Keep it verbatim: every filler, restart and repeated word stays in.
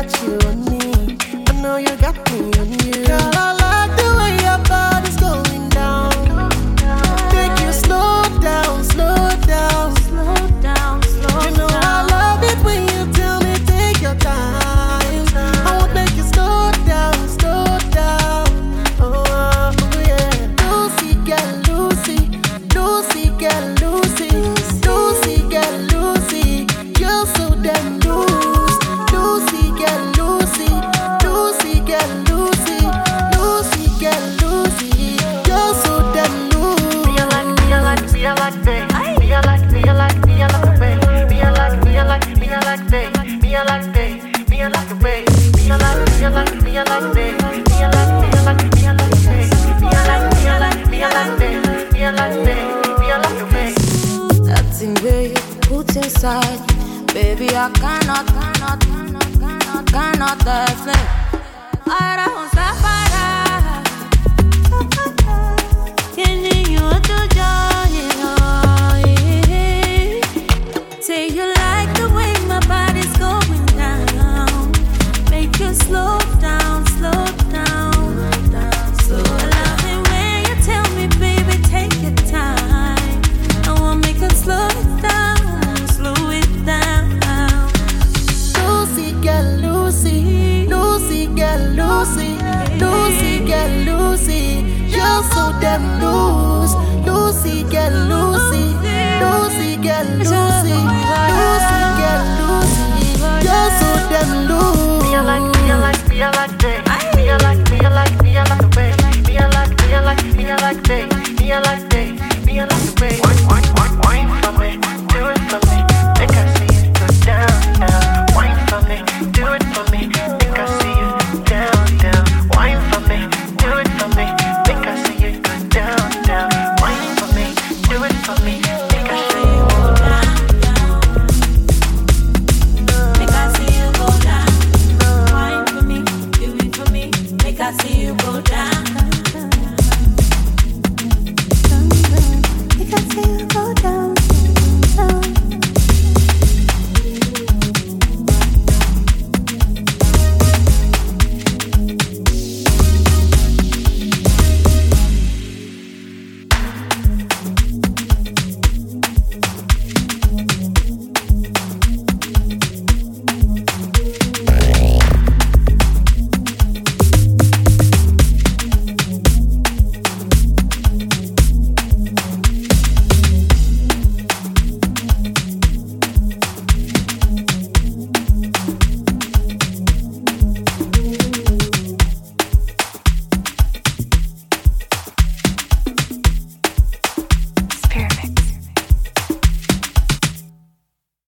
got you on me. I know you got me on you. Girl, I like the way your body's going down. Make you slow down, slow down, Slow down, slow you know down. I love it when you tell me take your time. I won't make you slow down, slow down. Oh, oh yeah. Lucy, girl, Lucy, Lucy, girl, Lucy, Lucy, girl, Lucy. You're so damn loose. Lucy, girl, Lucy, Lucy, girl, Lucy, Lucy, girl, Lucy. You're so damn loose. Me a like, me a like, me a like day. Me a like, me a like, me a like the way. Me a like, me a like, me a like day. Me a like day. Me a like the way. Me a like, me a like, me a like day. Me a like, me a like, me a like the way. Me a like, me a like, me a like day. Me a like day. Me a like the way. That thing where you put inside, baby, I cannot, cannot, cannot, cannot, cannot explain. Ahora vamos a parar. Tiene you to join, say you like the way my body's going down. Make you slow down, slow down, slow down. When you tell me, baby, take your time. I won't make it slow it down, slow it down. Lucy, girl, Lucy, Lucy, girl, Lucy, Lucy, girl, Lucy. You're so damn loose. Lucy, girl, Lucy, Lucy, girl, Lucy.